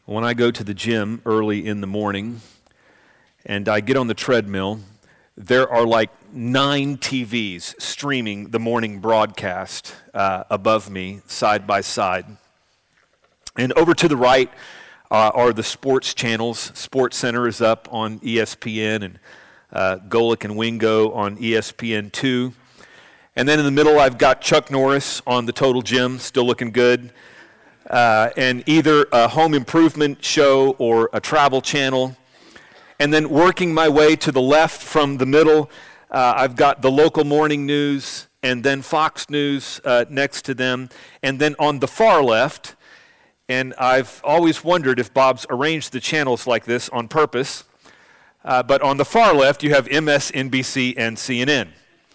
When I go to the gym early in the morning and I get on the treadmill, there are like 9 TVs streaming the morning broadcast above me, side by side. And over to the right are the sports channels. Sports Center is up on ESPN, and Golic and Wingo on ESPN2. And then in the middle, I've got Chuck Norris on the Total Gym, still looking good. And either a home improvement show or a travel channel. And then working my way to the left from the middle, I've got the local morning news and then Fox News next to them. And then on the far left, and I've always wondered if Bob's arranged the channels like this on purpose, but on the far left you have MSNBC and CNN.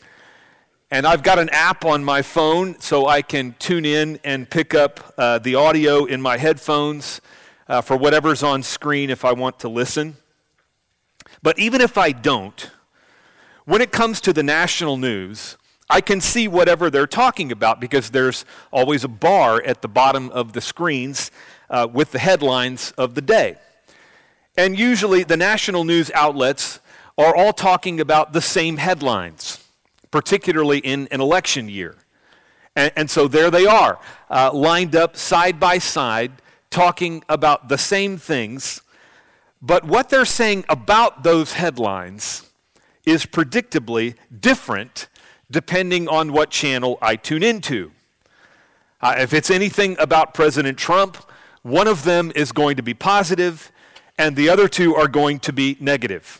And I've got an app on my phone so I can tune in and pick up the audio in my headphones for whatever's on screen if I want to listen. But even if I don't, when it comes to the national news, I can see whatever they're talking about because there's always a bar at the bottom of the screens with the headlines of the day. And usually the national news outlets are all talking about the same headlines, particularly in an election year. And so there they are, lined up side by side, talking about the same things. But what they're saying about those headlines is predictably different depending on what channel I tune into. If it's anything about President Trump, one of them is going to be positive, and the other two are going to be negative.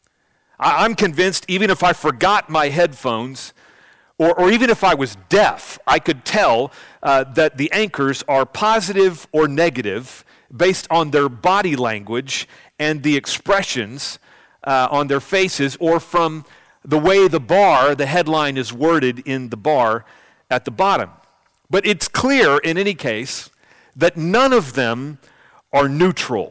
I'm convinced even if I forgot my headphones, or even if I was deaf, I could tell that the anchors are positive or negative based on their body language and the expressions on their faces, or from the way the headline is worded in the bar at the bottom. But it's clear in any case that none of them are neutral.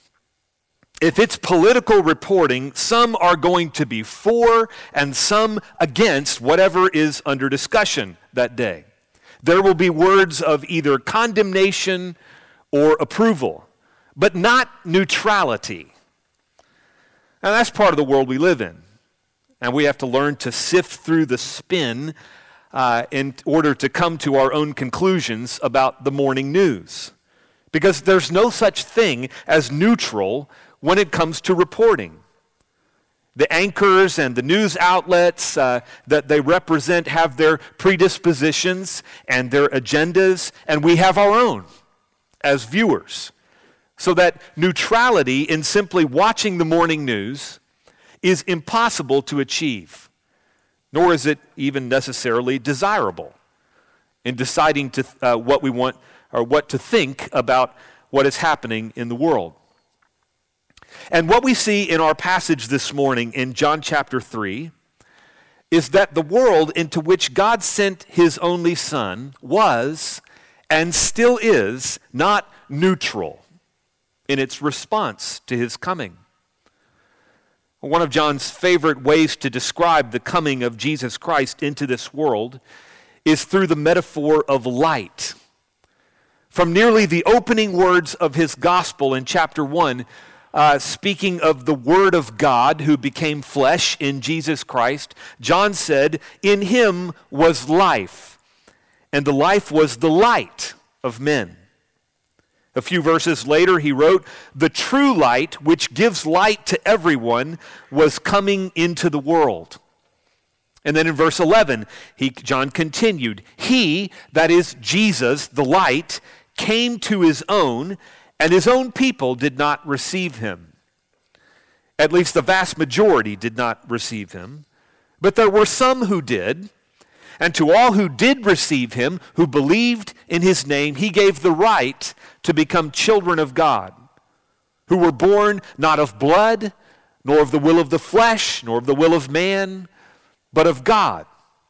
If it's political reporting, some are going to be for and some against whatever is under discussion that day. There will be words of either condemnation or approval, but not neutrality. And that's part of the world we live in. And we have to learn to sift through the spin in order to come to our own conclusions about the morning news. Because there's no such thing as neutral when it comes to reporting. The anchors and the news outlets that they represent have their predispositions and their agendas, and we have our own as viewers. So that neutrality in simply watching the morning news is impossible to achieve, nor is it even necessarily desirable in deciding what we want or what to think about what is happening in the world. And what we see in our passage this morning in John chapter 3 is that the world into which God sent his only Son was and still is not neutral in its response to his coming. One of John's favorite ways to describe the coming of Jesus Christ into this world is through the metaphor of light. From nearly the opening words of his gospel in chapter 1, speaking of the Word of God who became flesh in Jesus Christ, John said, "In him was life, and the life was the light of men." A few verses later, he wrote, "The true light, which gives light to everyone, was coming into the world." And then in verse 11, John continued, "He, that is Jesus, the light, came to his own, and his own people did not receive him." At least the vast majority did not receive him. But there were some who did. And to all who did receive him, who believed in his name, he gave the right to become children of God, who were born not of blood, nor of the will of the flesh, nor of the will of man, but of God.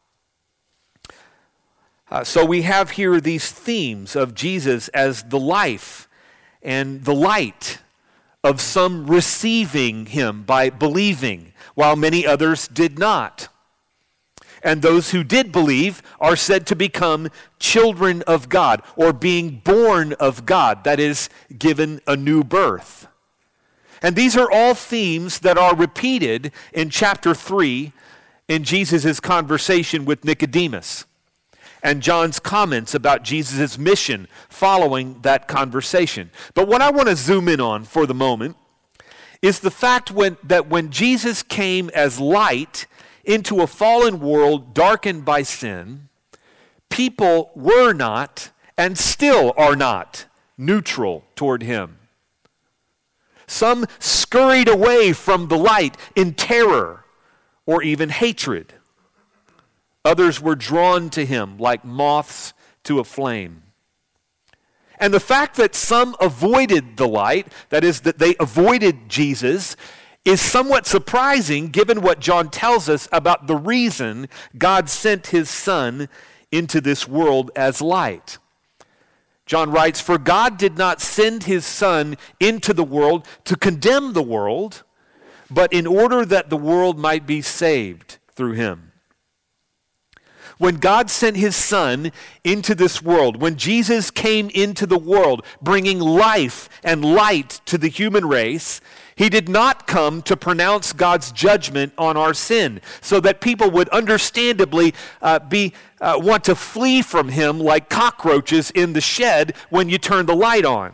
So we have here these themes of Jesus as the life and the light of some receiving him by believing, while many others did not. And those who did believe are said to become children of God, or being born of God, that is, given a new birth. And these are all themes that are repeated in chapter 3 in Jesus' conversation with Nicodemus, and John's comments about Jesus' mission following that conversation. But what I want to zoom in on for the moment is the fact that when Jesus came as light into a fallen world darkened by sin, people were not and still are not neutral toward him. Some scurried away from the light in terror or even hatred. Others were drawn to him like moths to a flame. And the fact that some avoided the light, that is, that they avoided Jesus, is somewhat surprising given what John tells us about the reason God sent his Son into this world as light. John writes, "For God did not send his Son into the world to condemn the world, but in order that the world might be saved through him." When God sent his Son into this world, when Jesus came into the world, bringing life and light to the human race, he did not come to pronounce God's judgment on our sin, so that people would understandably want to flee from him like cockroaches in the shed when you turn the light on.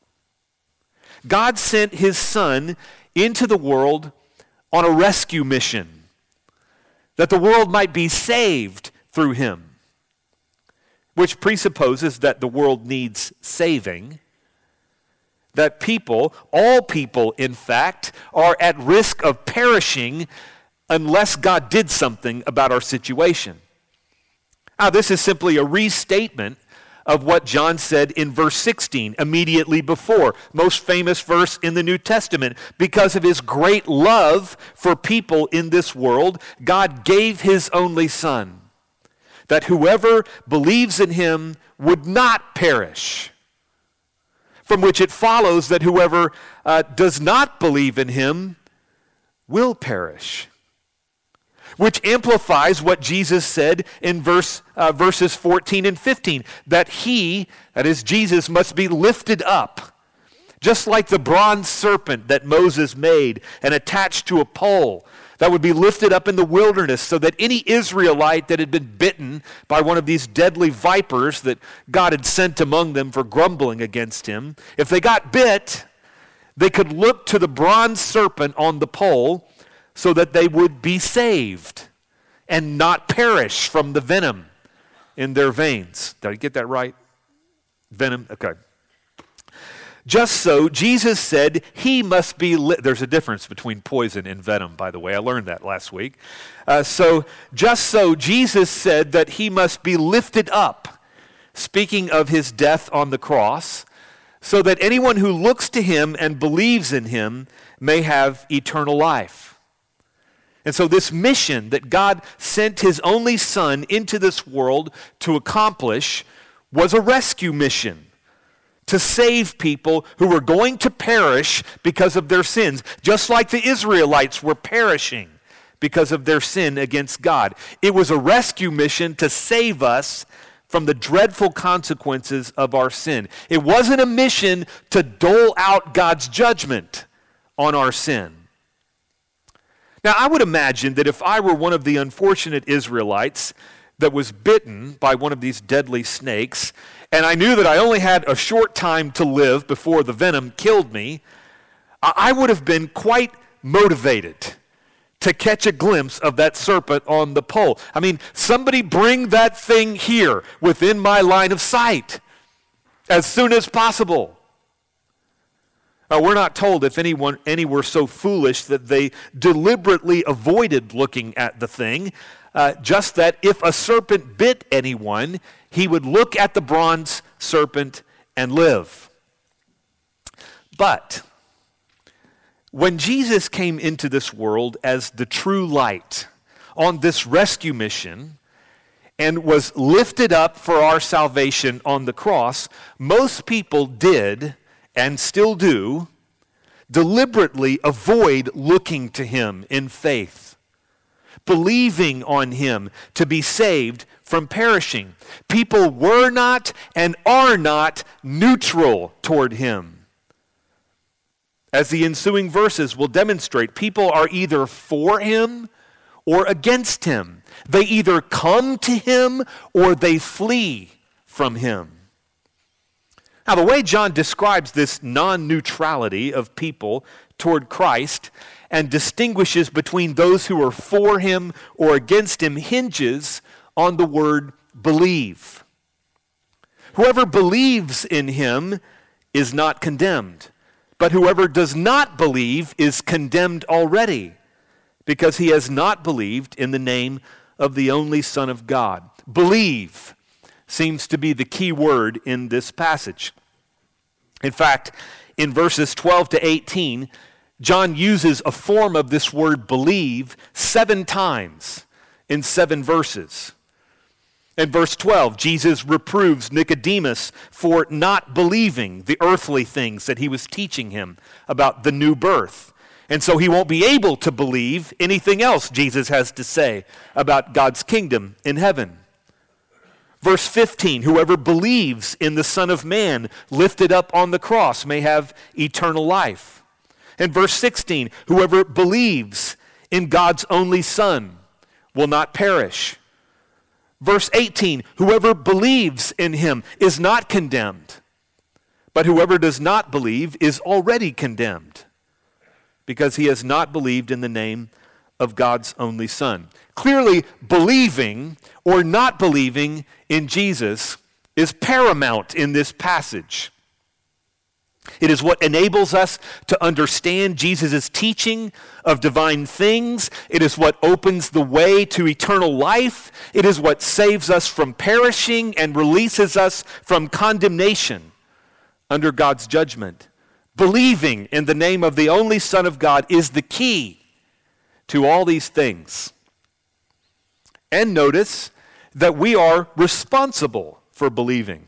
God sent his Son into the world on a rescue mission, that the world might be saved through him, which presupposes that the world needs saving, that people, all people in fact, are at risk of perishing unless God did something about our situation. Now, this is simply a restatement of what John said in verse 16, immediately before, most famous verse in the New Testament. Because of his great love for people in this world, God gave his only Son, that whoever believes in him would not perish, from which it follows that whoever does not believe in him will perish. Which amplifies what Jesus said in verses 14 and 15, that he, that is Jesus, must be lifted up, just like the bronze serpent that Moses made and attached to a pole, that would be lifted up in the wilderness, so that any Israelite that had been bitten by one of these deadly vipers that God had sent among them for grumbling against him, if they got bit, they could look to the bronze serpent on the pole so that they would be saved and not perish from the venom in their veins. Did I get that right? Venom? Okay. Just so, Jesus said he must be there's a difference between poison and venom, by the way. I learned that last week. Just so, Jesus said that he must be lifted up, speaking of his death on the cross, so that anyone who looks to him and believes in him may have eternal life. And so this mission that God sent his only Son into this world to accomplish was a rescue mission, to save people who were going to perish because of their sins, just like the Israelites were perishing because of their sin against God. It was a rescue mission to save us from the dreadful consequences of our sin. It wasn't a mission to dole out God's judgment on our sin. Now, I would imagine that if I were one of the unfortunate Israelites that was bitten by one of these deadly snakes, and I knew that I only had a short time to live before the venom killed me, I would have been quite motivated to catch a glimpse of that serpent on the pole. I mean, somebody bring that thing here within my line of sight as soon as possible. We're not told if any were so foolish that they deliberately avoided looking at the thing, just that if a serpent bit anyone, he would look at the bronze serpent and live. But when Jesus came into this world as the true light on this rescue mission and was lifted up for our salvation on the cross, most people did, and still do, deliberately avoid looking to him in faith, believing on him to be saved from perishing. People were not and are not neutral toward him. As the ensuing verses will demonstrate, people are either for him or against him. They either come to him or they flee from him. Now, the way John describes this non-neutrality of people toward Christ and distinguishes between those who are for him or against him hinges on the word believe. Whoever believes in him is not condemned, but whoever does not believe is condemned already, because he has not believed in the name of the only Son of God. Believe seems to be the key word in this passage. In fact, in verses 12 to 18, John uses a form of this word believe 7 times in 7 verses. In verse 12, Jesus reproves Nicodemus for not believing the earthly things that he was teaching him about the new birth. And so he won't be able to believe anything else Jesus has to say about God's kingdom in heaven. Verse 15, whoever believes in the Son of Man lifted up on the cross may have eternal life. And verse 16, whoever believes in God's only Son will not perish. Verse 18, whoever believes in him is not condemned, but whoever does not believe is already condemned, because he has not believed in the name of God's only Son. Clearly, believing or not believing in Jesus is paramount in this passage. It is what enables us to understand Jesus' teaching of divine things. It is what opens the way to eternal life. It is what saves us from perishing and releases us from condemnation under God's judgment. Believing in the name of the only Son of God is the key to all these things. And notice that we are responsible for believing.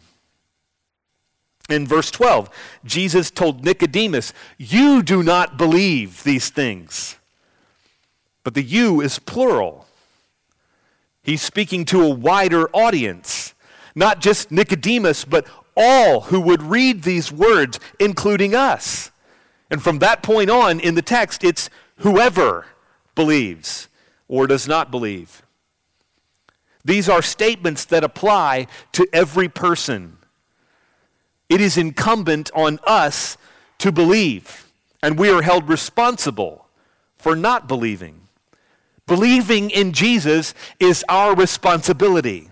In verse 12, Jesus told Nicodemus, "You do not believe these things." But the "you" is plural. He's speaking to a wider audience, not just Nicodemus, but all who would read these words, including us. And from that point on in the text, it's whoever believes or does not believe. These are statements that apply to every person. It is incumbent on us to believe, and we are held responsible for not believing. Believing in Jesus is our responsibility.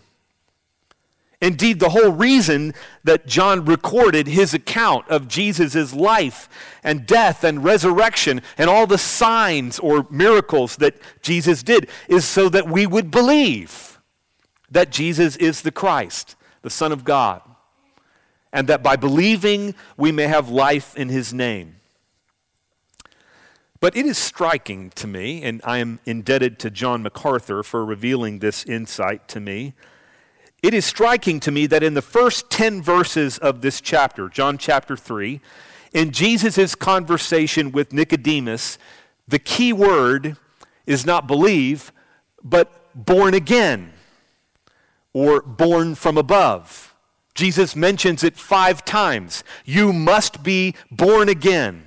Indeed, the whole reason that John recorded his account of Jesus' life and death and resurrection and all the signs or miracles that Jesus did is so that we would believe that Jesus is the Christ, the Son of God, and that by believing we may have life in his name. But it is striking to me, and I am indebted to John MacArthur for revealing this insight to me. It is striking to me that in the first 10 verses of this chapter, John chapter 3, in Jesus' conversation with Nicodemus, the key word is not believe, but born again, or born from above. Jesus mentions it 5 times. You must be born again.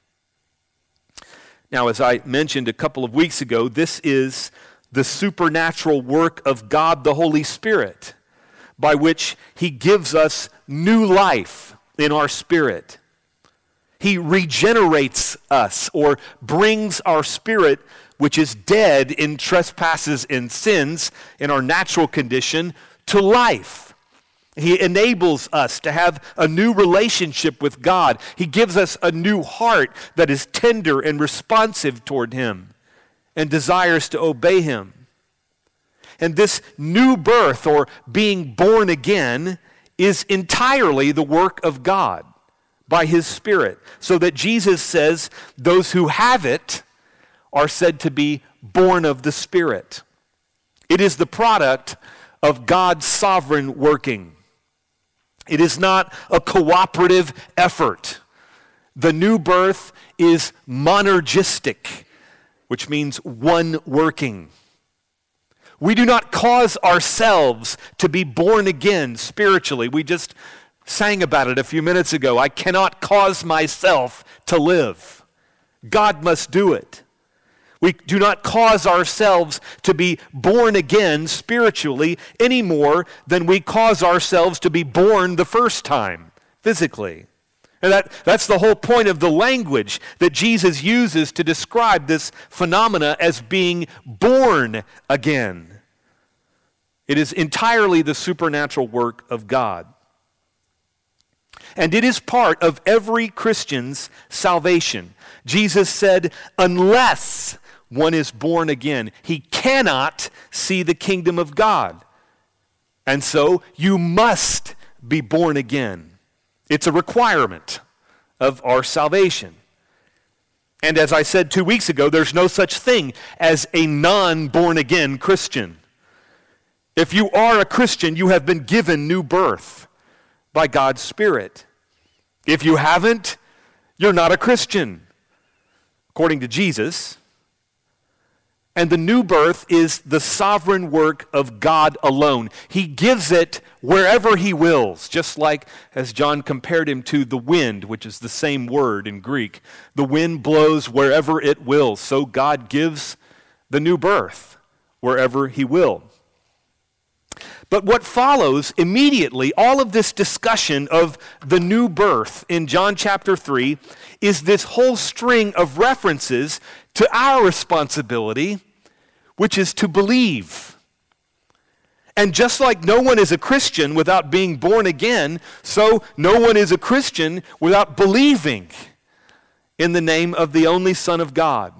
Now, as I mentioned a couple of weeks ago, this is the supernatural work of God the Holy Spirit, by which he gives us new life in our spirit. He regenerates us, or brings our spirit, which is dead in trespasses and sins in our natural condition, to life. He enables us to have a new relationship with God. He gives us a new heart that is tender and responsive toward him and desires to obey him. And this new birth, or being born again, is entirely the work of God by his Spirit, so that Jesus says those who have it are said to be born of the Spirit. It is the product of God's sovereign working. It is not a cooperative effort. The new birth is monergistic, which means one working. We do not cause ourselves to be born again spiritually. We just sang about it a few minutes ago. I cannot cause myself to live. God must do it. We do not cause ourselves to be born again spiritually any more than we cause ourselves to be born the first time physically. And that's the whole point of the language that Jesus uses to describe this phenomena as being born again. It is entirely the supernatural work of God. And it is part of every Christian's salvation. Jesus said, unless one is born again, he cannot see the kingdom of God. And so you must be born again. It's a requirement of our salvation. And as I said 2 weeks ago, there's no such thing as a non-born again Christian. If you are a Christian, you have been given new birth by God's Spirit. If you haven't, you're not a Christian, according to Jesus. And the new birth is the sovereign work of God alone. He gives it wherever he wills, just like as John compared him to the wind, which is the same word in Greek. The wind blows wherever it wills, so God gives the new birth wherever he will. But what follows immediately, all of this discussion of the new birth in John chapter 3, is this whole string of references to our responsibility, which is to believe. And just like no one is a Christian without being born again, so no one is a Christian without believing in the name of the only Son of God.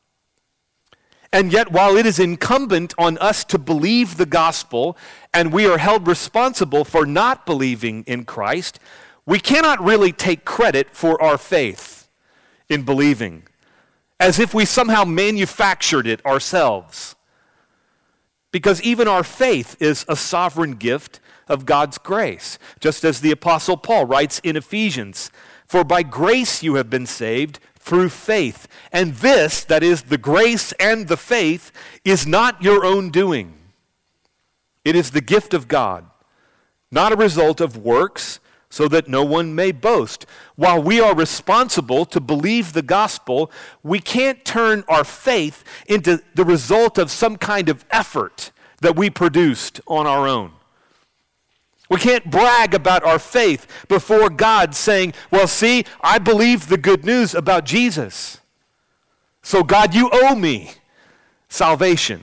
And yet, while it is incumbent on us to believe the gospel, and we are held responsible for not believing in Christ, we cannot really take credit for our faith in believing, as if we somehow manufactured it ourselves. Because even our faith is a sovereign gift of God's grace, just as the Apostle Paul writes in Ephesians, "For by grace you have been saved through faith. And this," that is, the grace and the faith, "is not your own doing. It is the gift of God, not a result of works, so that no one may boast." While we are responsible to believe the gospel, we can't turn our faith into the result of some kind of effort that we produced on our own. We can't brag about our faith before God saying, "Well, see, I believe the good news about Jesus. So God, you owe me salvation."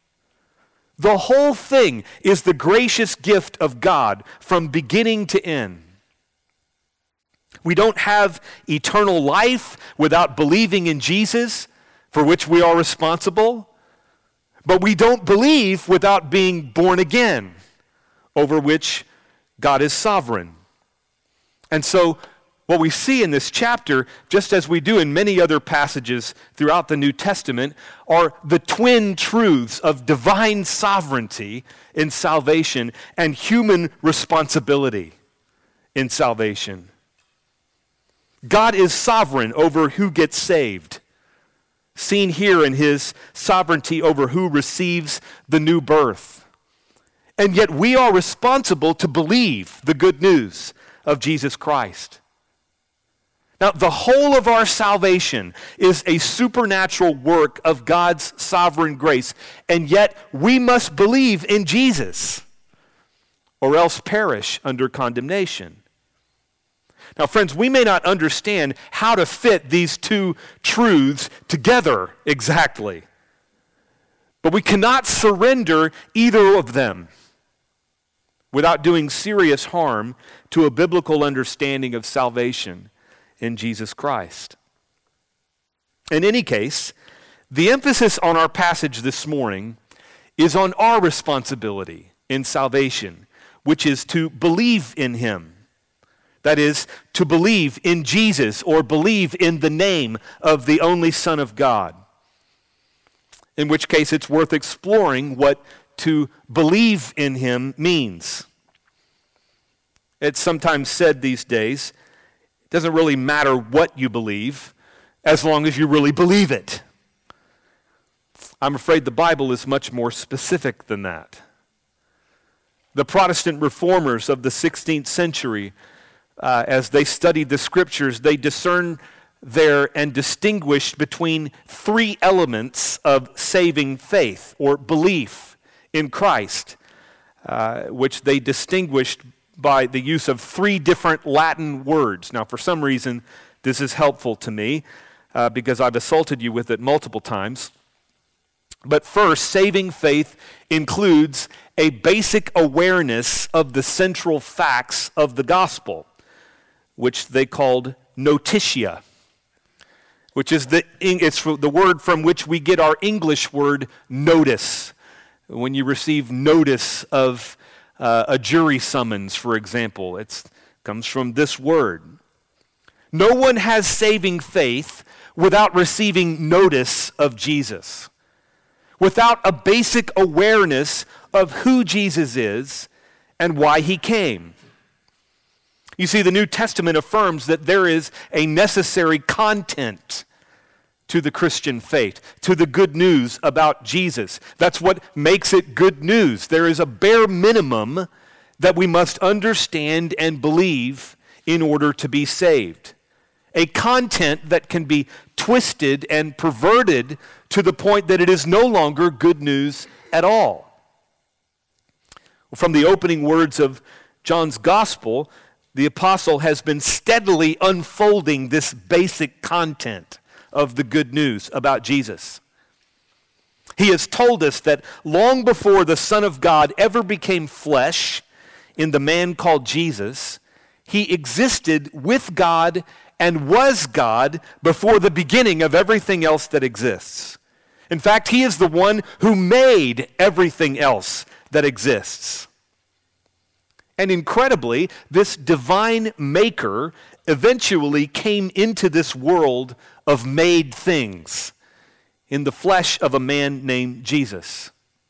The whole thing is the gracious gift of God from beginning to end. We don't have eternal life without believing in Jesus, for which we are responsible. But we don't believe without being born again, over which God is sovereign. And so what we see in this chapter, just as we do in many other passages throughout the New Testament, are the twin truths of divine sovereignty in salvation and human responsibility in salvation. God is sovereign over who gets saved, seen here in his sovereignty over who receives the new birth. And yet we are responsible to believe the good news of Jesus Christ. Now, the whole of our salvation is a supernatural work of God's sovereign grace, and yet we must believe in Jesus, or else perish under condemnation. Now, friends, we may not understand how to fit these two truths together exactly, but we cannot surrender either of them without doing serious harm to a biblical understanding of salvation in Jesus Christ. In any case, the emphasis on our passage this morning is on our responsibility in salvation, which is to believe in him. That is, to believe in Jesus or believe in the name of the only Son of God. In which case, it's worth exploring what to believe in him means. It's sometimes said these days, it doesn't really matter what you believe as long as you really believe it. I'm afraid the Bible is much more specific than that. The Protestant reformers of the 16th century, as they studied the Scriptures, they discerned there and distinguished between three elements of saving faith or belief in Christ, which they distinguished by the use of three different Latin words. Now, for some reason, this is helpful to me because I've assaulted you with it multiple times. But first, saving faith includes a basic awareness of the central facts of the gospel, which they called notitia, which is it's the word from which we get our English word notice. When you receive notice of a jury summons, for example, it comes from this word. No one has saving faith without receiving notice of Jesus, without a basic awareness of who Jesus is and why he came. You see, the New Testament affirms that there is a necessary content to the Christian faith, to the good news about Jesus. That's what makes it good news. There is a bare minimum that we must understand and believe in order to be saved. A content that can be twisted and perverted to the point that it is no longer good news at all. From the opening words of John's gospel, the apostle has been steadily unfolding this basic content of the good news about Jesus. He has told us that long before the Son of God ever became flesh in the man called Jesus, he existed with God and was God before the beginning of everything else that exists. In fact, he is the one who made everything else that exists. And incredibly, this divine maker eventually came into this world of made things in the flesh of a man named Jesus.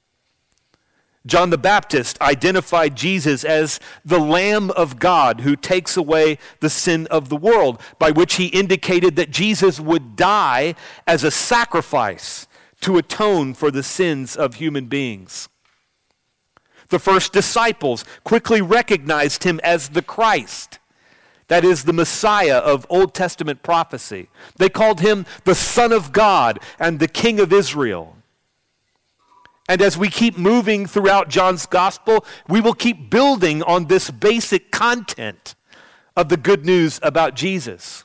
John the Baptist identified Jesus as the Lamb of God who takes away the sin of the world, by which he indicated that Jesus would die as a sacrifice to atone for the sins of human beings. The first disciples quickly recognized him as the Christ, that is, the Messiah of Old Testament prophecy. They called him the Son of God and the King of Israel. And as we keep moving throughout John's gospel, we will keep building on this basic content of the good news about Jesus.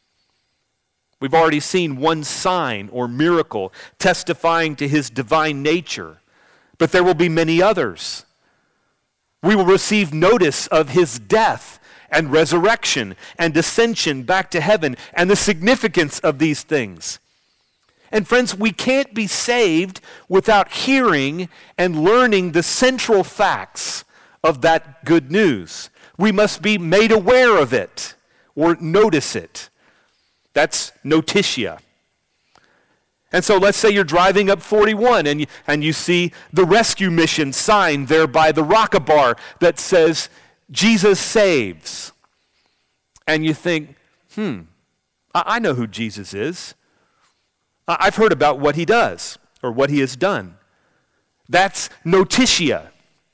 We've already seen one sign or miracle testifying to his divine nature, but there will be many others. We will receive notice of his death and resurrection and ascension back to heaven and the significance of these things. And friends, we can't be saved without hearing and learning the central facts of that good news. We must be made aware of it or notice it. That's notitia. And so let's say you're driving up 41 and you see the rescue mission sign there by the Rockabar that says, Jesus saves. And you think, I know who Jesus is. I've heard about what he does or what he has done. That's notitia.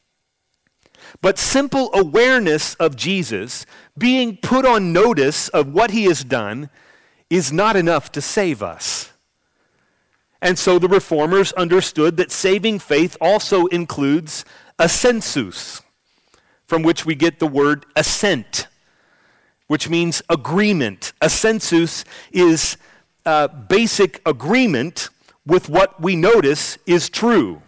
But simple awareness of Jesus, being put on notice of what he has done, is not enough to save us. And so the reformers understood that saving faith also includes assensus, from which we get the word assent, which means agreement. Assensus is basic agreement with what we notice is true,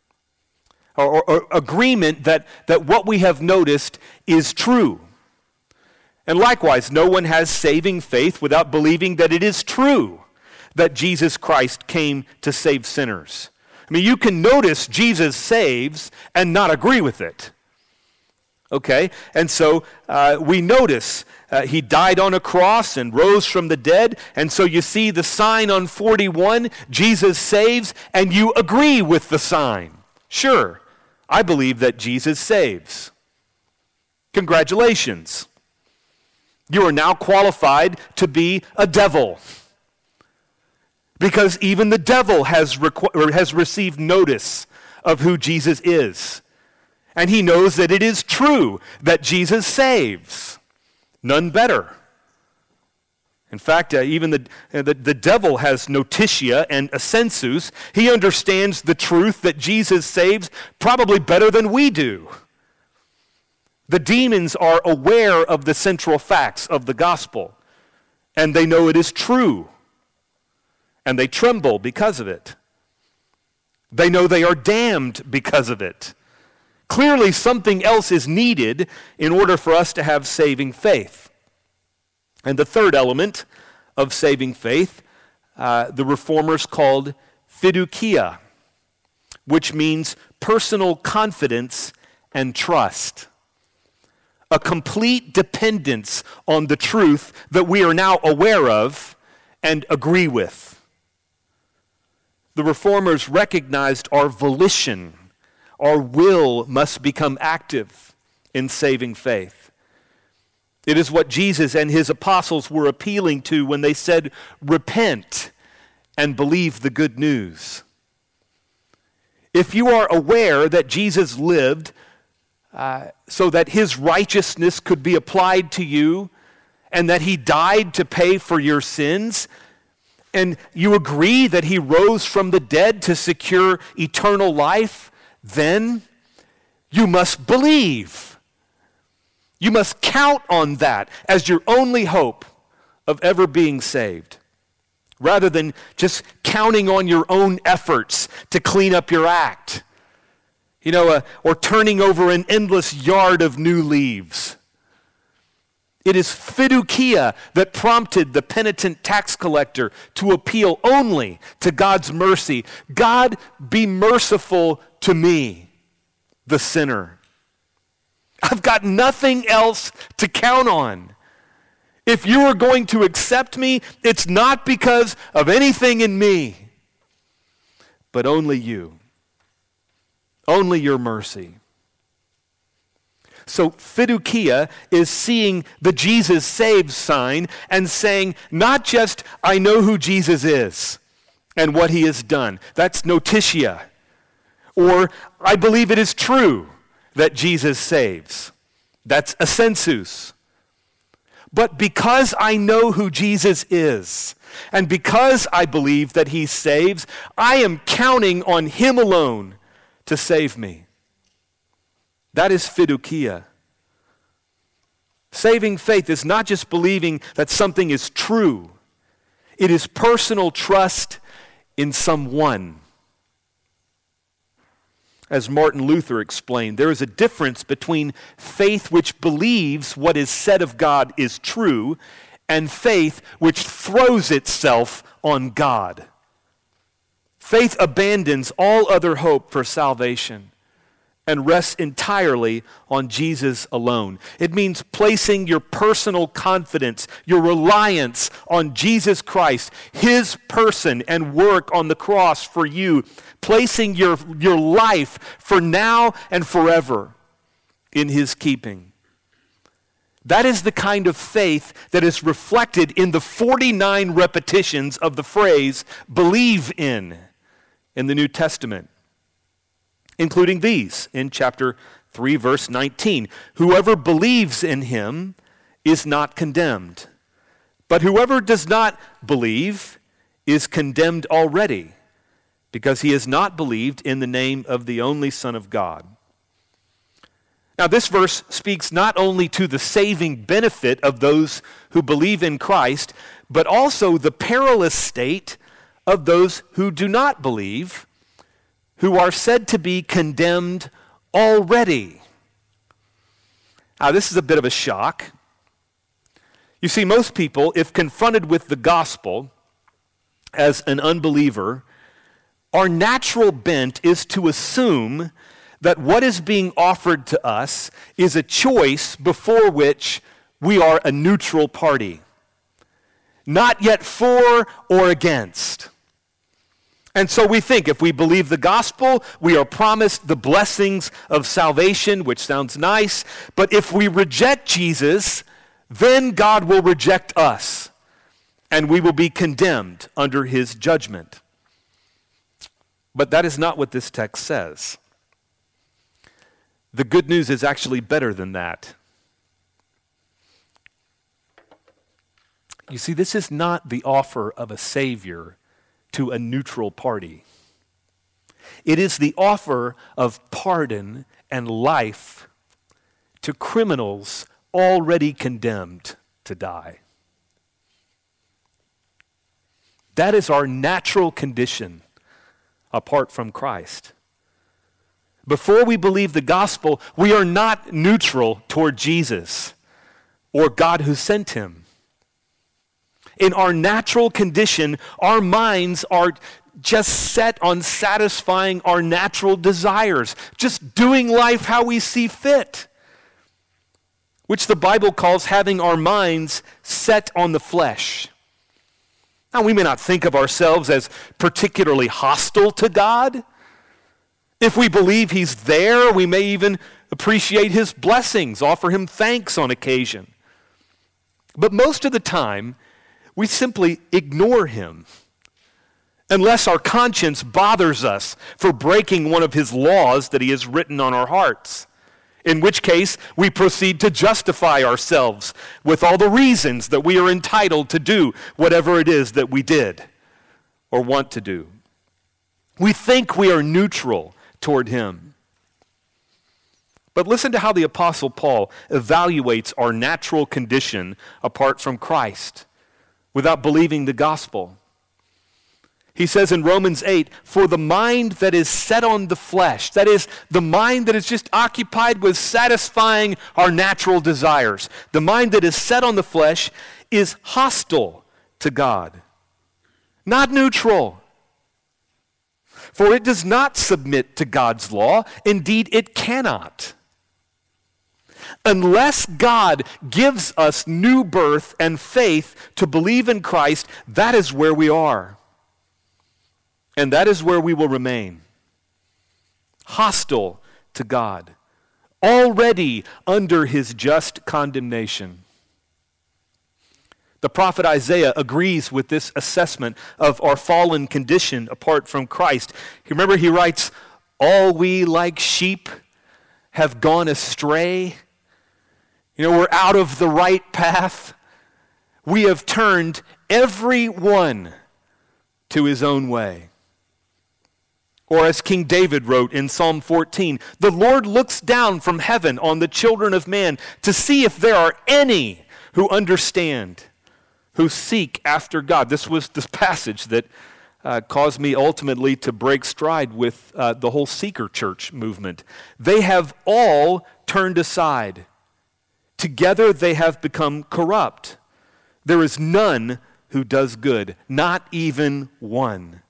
or agreement that what we have noticed is true. And likewise, no one has saving faith without believing that it is true that Jesus Christ came to save sinners. I mean, you can notice Jesus saves and not agree with it. Okay, and so we notice he died on a cross and rose from the dead, and so you see the sign on 41, Jesus saves, and you agree with the sign. Sure, I believe that Jesus saves. Congratulations. You are now qualified to be a devil. because even the devil has received notice of who Jesus is. And he knows that it is true that Jesus saves. None better. In fact, even the devil has notitia and assensus. He understands the truth that Jesus saves probably better than we do. The demons are aware of the central facts of the gospel, and they know it is true, and they tremble because of it. They know they are damned because of it. Clearly, something else is needed in order for us to have saving faith. And the third element of saving faith, the Reformers called fiducia, which means personal confidence and trust. A complete dependence on the truth that we are now aware of and agree with. The Reformers recognized our volition, our will must become active in saving faith. It is what Jesus and his apostles were appealing to when they said, repent and believe the good news. If you are aware that Jesus lived so that his righteousness could be applied to you and that he died to pay for your sins, and you agree that he rose from the dead to secure eternal life, then you must believe. You must count on that as your only hope of ever being saved, rather than just counting on your own efforts to clean up your act, or turning over an endless yard of new leaves. It is fiducia that prompted the penitent tax collector to appeal only to God's mercy. God, be merciful to me, the sinner. I've got nothing else to count on. If you are going to accept me, it's not because of anything in me, but only you. Only your mercy. So fiducia is seeing the Jesus saves sign and saying, not just, I know who Jesus is and what he has done. That's notitia. Or, I believe it is true that Jesus saves. That's assensus. But because I know who Jesus is, and because I believe that he saves, I am counting on him alone to save me. That is fiducia. Saving faith is not just believing that something is true. It is personal trust in someone. As Martin Luther explained, there is a difference between faith which believes what is said of God is true and faith which throws itself on God. Faith abandons all other hope for salvation and rests entirely on Jesus alone. It means placing your personal confidence, your reliance on Jesus Christ, his person and work on the cross for you, placing your life for now and forever in his keeping. That is the kind of faith that is reflected in the 49 repetitions of the phrase, believe in the New Testament, including these in chapter 3, verse 19. Whoever believes in him is not condemned, but whoever does not believe is condemned already, because he has not believed in the name of the only Son of God. Now, this verse speaks not only to the saving benefit of those who believe in Christ, but also the perilous state of those who do not believe, who are said to be condemned already. Now, this is a bit of a shock. You see, most people, if confronted with the gospel as an unbeliever, our natural bent is to assume that what is being offered to us is a choice before which we are a neutral party, not yet for or against. And so we think if we believe the gospel, we are promised the blessings of salvation, which sounds nice, but if we reject Jesus, then God will reject us, and we will be condemned under his judgment. But that is not what this text says. The good news is actually better than that. You see, this is not the offer of a Savior to a neutral party. It is the offer of pardon and life to criminals already condemned to die. That is our natural condition apart from Christ. Before we believe the gospel, we are not neutral toward Jesus or God who sent him. In our natural condition, our minds are just set on satisfying our natural desires, just doing life how we see fit, which the Bible calls having our minds set on the flesh. Now, we may not think of ourselves as particularly hostile to God. If we believe he's there, we may even appreciate his blessings, offer him thanks on occasion. But most of the time, we simply ignore him, unless our conscience bothers us for breaking one of his laws that he has written on our hearts, in which case we proceed to justify ourselves with all the reasons that we are entitled to do whatever it is that we did or want to do. We think we are neutral toward him. But listen to how the Apostle Paul evaluates our natural condition apart from Christ without believing the gospel. He says in Romans 8, "For the mind that is set on the flesh," that is, the mind that is just occupied with satisfying our natural desires, the mind that is set on the flesh is hostile to God, not neutral. For it does not submit to God's law. Indeed, it cannot. Unless God gives us new birth and faith to believe in Christ, that is where we are. And that is where we will remain. Hostile to God, already under his just condemnation. The prophet Isaiah agrees with this assessment of our fallen condition apart from Christ. Remember, he writes, "All we like sheep have gone astray." We're out of the right path. We have turned every one to his own way. Or as King David wrote in Psalm 14, "The Lord looks down from heaven on the children of man to see if there are any who understand, who seek after God." This was this passage that caused me ultimately to break stride with the whole seeker church movement. "They have all turned aside. Together they have become corrupt. There is none who does good, not even one."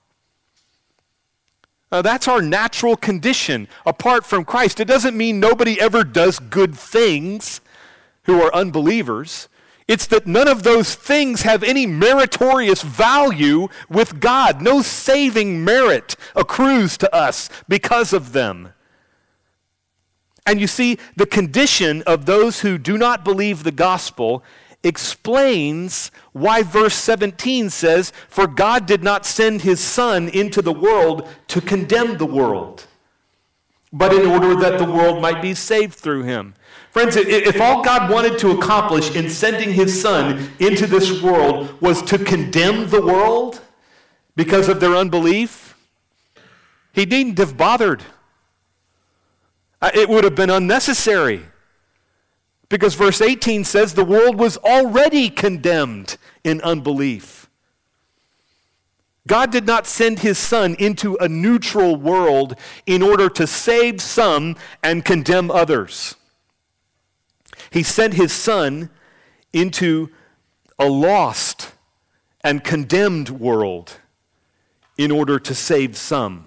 That's our natural condition apart from Christ. It doesn't mean nobody ever does good things who are unbelievers. It's that none of those things have any meritorious value with God. No saving merit accrues to us because of them. And you see, the condition of those who do not believe the gospel explains why verse 17 says, "For God did not send his Son into the world to condemn the world, but in order that the world might be saved through him." Friends, if all God wanted to accomplish in sending his Son into this world was to condemn the world because of their unbelief, he needn't have bothered. It would have been unnecessary. Because verse 18 says the world was already condemned in unbelief. God did not send his Son into a neutral world in order to save some and condemn others. He sent his Son into a lost and condemned world in order to save some.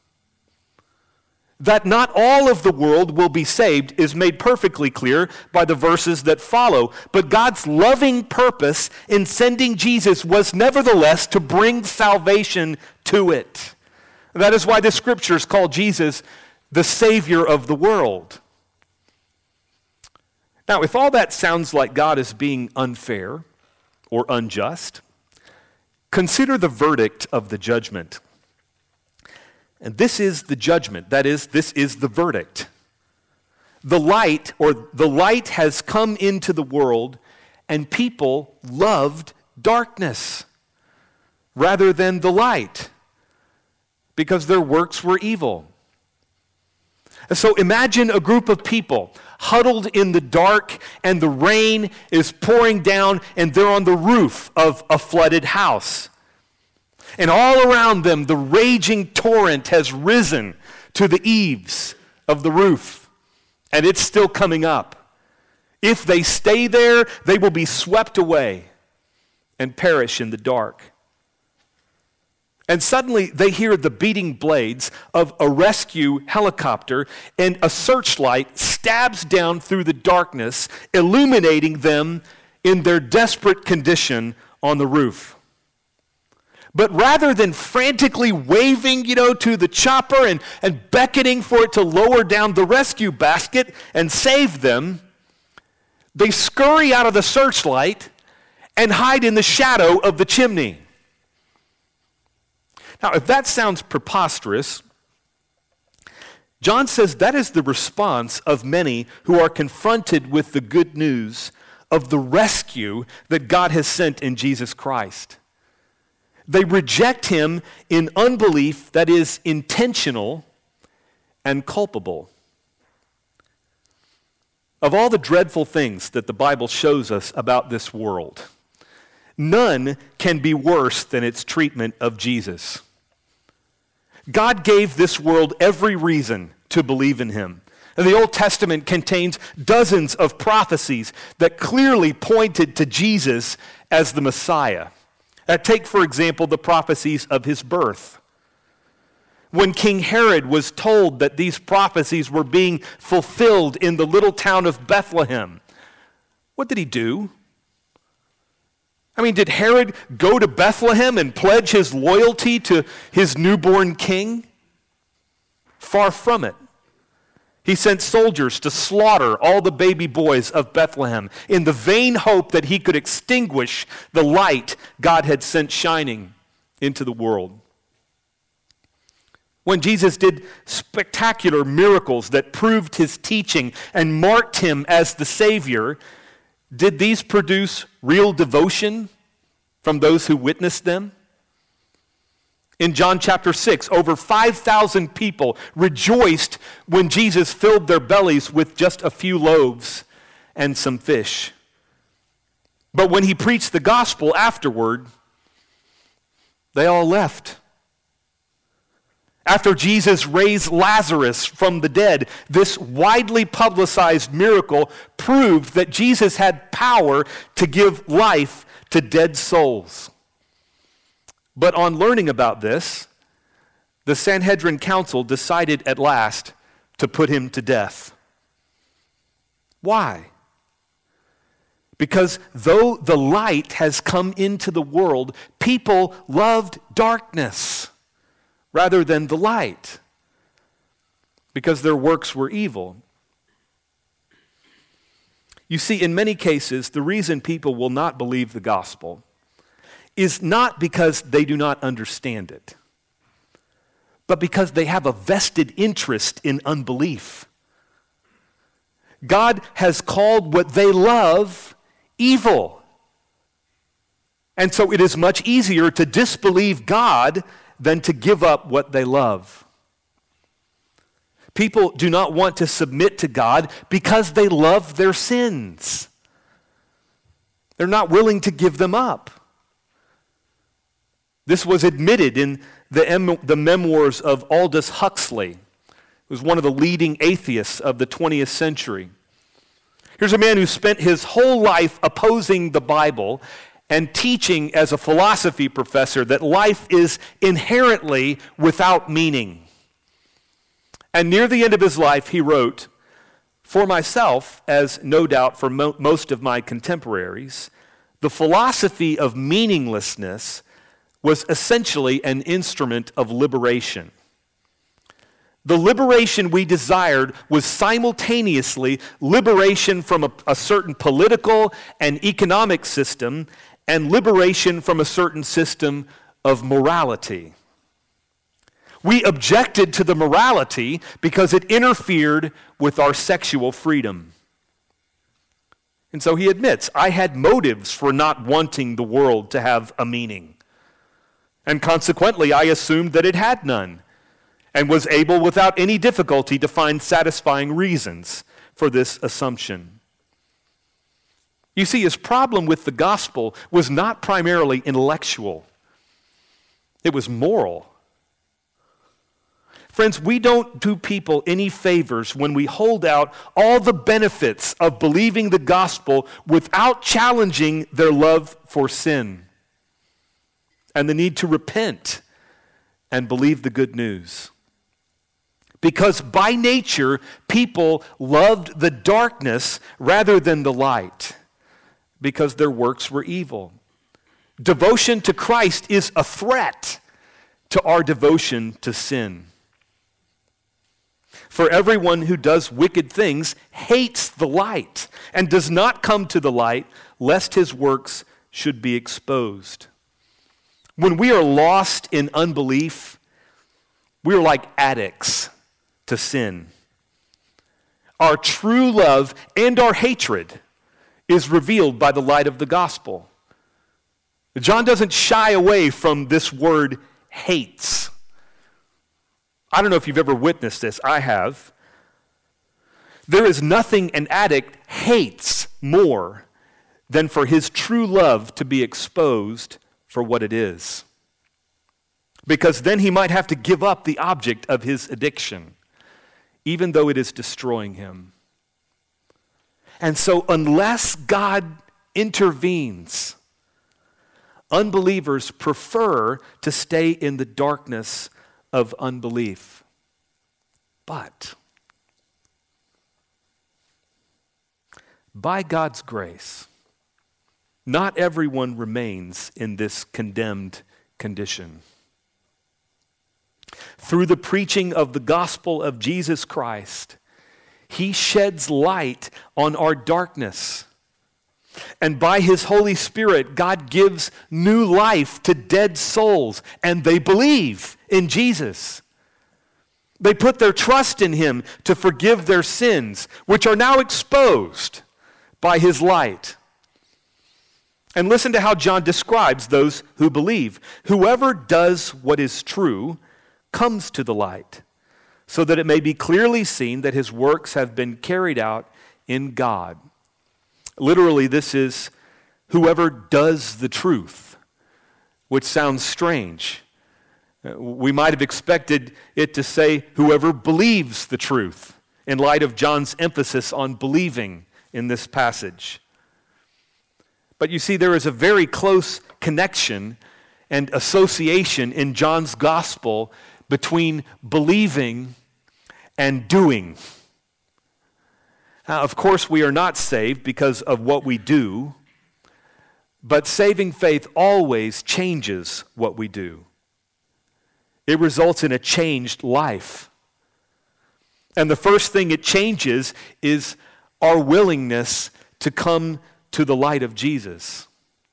That not all of the world will be saved is made perfectly clear by the verses that follow. But God's loving purpose in sending Jesus was nevertheless to bring salvation to it. That is why the scriptures call Jesus the Savior of the world. Now, if all that sounds like God is being unfair or unjust, Consider the verdict of the judgment. And this is the judgment. That is, this is the verdict. The light has come into the world, and people loved darkness rather than the light because their works were evil. So imagine a group of people huddled in the dark, and the rain is pouring down, and they're on the roof of a flooded house. And all around them, the raging torrent has risen to the eaves of the roof, and it's still coming up. If they stay there, they will be swept away and perish in the dark. And suddenly they hear the beating blades of a rescue helicopter, and a searchlight stabs down through the darkness, illuminating them in their desperate condition on the roof. But rather than frantically waving, to the chopper and beckoning for it to lower down the rescue basket and save them, they scurry out of the searchlight and hide in the shadow of the chimney. Now, if that sounds preposterous, John says that is the response of many who are confronted with the good news of the rescue that God has sent in Jesus Christ. They reject him in unbelief that is intentional and culpable. Of all the dreadful things that the Bible shows us about this world, none can be worse than its treatment of Jesus. God gave this world every reason to believe in him. And the Old Testament contains dozens of prophecies that clearly pointed to Jesus as the Messiah. Take, for example, the prophecies of his birth. When King Herod was told that these prophecies were being fulfilled in the little town of Bethlehem, what did he do? Did Herod go to Bethlehem and pledge his loyalty to his newborn king? Far from it. He sent soldiers to slaughter all the baby boys of Bethlehem in the vain hope that he could extinguish the light God had sent shining into the world. When Jesus did spectacular miracles that proved his teaching and marked him as the Savior, did these produce real devotion from those who witnessed them? In John chapter 6, over 5,000 people rejoiced when Jesus filled their bellies with just a few loaves and some fish. But when he preached the gospel afterward, they all left. After Jesus raised Lazarus from the dead, this widely publicized miracle proved that Jesus had power to give life to dead souls. But on learning about this, the Sanhedrin Council decided at last to put him to death. Why? Because though the light has come into the world, people loved darkness rather than the light, because their works were evil. You see, in many cases, the reason people will not believe the gospel is not because they do not understand it, but because they have a vested interest in unbelief. God has called what they love evil. And so it is much easier to disbelieve God than to give up what they love. People do not want to submit to God because they love their sins. They're not willing to give them up. This was admitted in the memoirs of Aldous Huxley, who was one of the leading atheists of the 20th century. Here's a man who spent his whole life opposing the Bible and teaching as a philosophy professor that life is inherently without meaning. And near the end of his life, he wrote, "For myself, as no doubt for most of my contemporaries, the philosophy of meaninglessness was essentially an instrument of liberation. The liberation we desired was simultaneously liberation from a certain political and economic system and liberation from a certain system of morality. We objected to the morality because it interfered with our sexual freedom. And so he admits, I had motives for not wanting the world to have a meaning. And consequently, I assumed that it had none, and was able without any difficulty to find satisfying reasons for this assumption. You see, his problem with the gospel was not primarily intellectual. It was moral. Friends, we don't do people any favors when we hold out all the benefits of believing the gospel without challenging their love for sin and the need to repent and believe the good news. Because by nature, people loved the darkness rather than the light, because their works were evil. Devotion to Christ is a threat to our devotion to sin. For everyone who does wicked things hates the light and does not come to the light, lest his works should be exposed. When we are lost in unbelief, we are like addicts to sin. Our true love and our hatred is revealed by the light of the gospel. John doesn't shy away from this word hates. I don't know if you've ever witnessed this. I have. There is nothing an addict hates more than for his true love to be exposed for what it is. Because then he might have to give up the object of his addiction, even though it is destroying him. And so unless God intervenes, unbelievers prefer to stay in the darkness of unbelief. But by God's grace, not everyone remains in this condemned condition. Through the preaching of the gospel of Jesus Christ, he sheds light on our darkness. And by his Holy Spirit, God gives new life to dead souls, and they believe in Jesus. They put their trust in him to forgive their sins, which are now exposed by his light. And listen to how John describes those who believe. Whoever does what is true comes to the light, so that it may be clearly seen that his works have been carried out in God. Literally, this is whoever does the truth, which sounds strange. We might have expected it to say whoever believes the truth, in light of John's emphasis on believing in this passage. But you see, there is a very close connection and association in John's gospel between believing and doing. Now, of course, we are not saved because of what we do, but saving faith always changes what we do. It results in a changed life. And the first thing it changes is our willingness to come to the light of Jesus.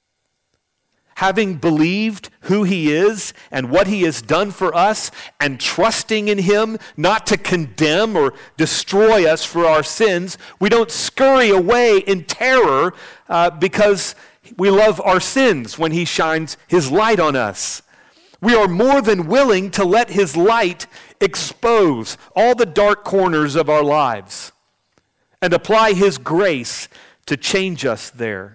Having believed who he is and what he has done for us, and trusting in him not to condemn or destroy us for our sins, we don't scurry away in terror because we love our sins when he shines his light on us. We are more than willing to let his light expose all the dark corners of our lives and apply his grace to change us there.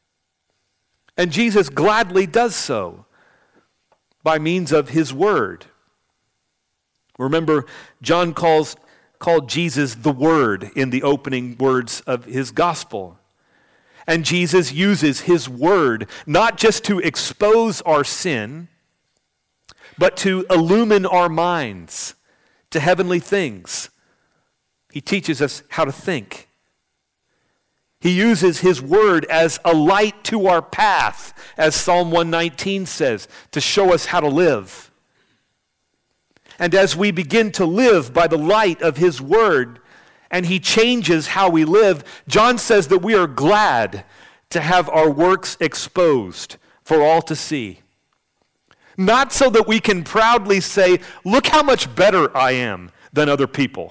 And Jesus gladly does so by means of his word. Remember, John called Jesus the Word in the opening words of his gospel. And Jesus uses his word not just to expose our sin, but to illumine our minds to heavenly things. He teaches us how to think. He uses his word as a light to our path, as Psalm 119 says, to show us how to live. And as we begin to live by the light of his word, and he changes how we live, John says that we are glad to have our works exposed for all to see. Not so that we can proudly say, look how much better I am than other people.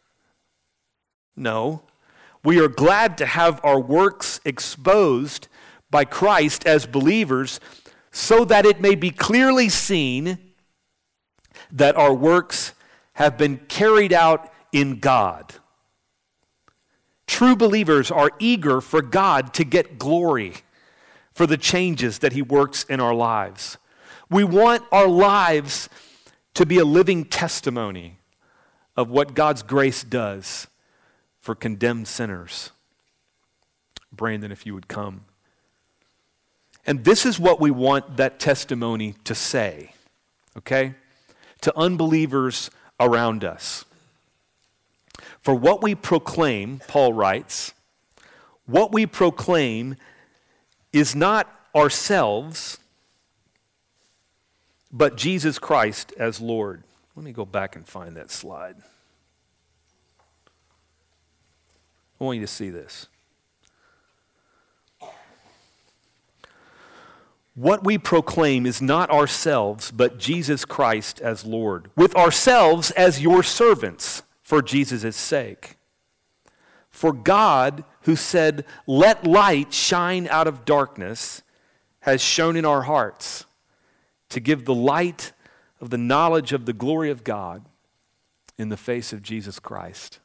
No, we are glad to have our works exposed by Christ as believers so that it may be clearly seen that our works have been carried out in God. True believers are eager for God to get glory for the changes that he works in our lives. We want our lives to be a living testimony of what God's grace does for condemned sinners. Brandon, if you would come. And this is what we want that testimony to say, okay? To unbelievers around us. For what we proclaim, Paul writes, what we proclaim is not ourselves, but Jesus Christ as Lord. Let me go back and find that slide. I want you to see this. What we proclaim is not ourselves, but Jesus Christ as Lord, with ourselves as your servants for Jesus' sake. For God, who said, "Let light shine out of darkness," has shone in our hearts to give the light of the knowledge of the glory of God in the face of Jesus Christ.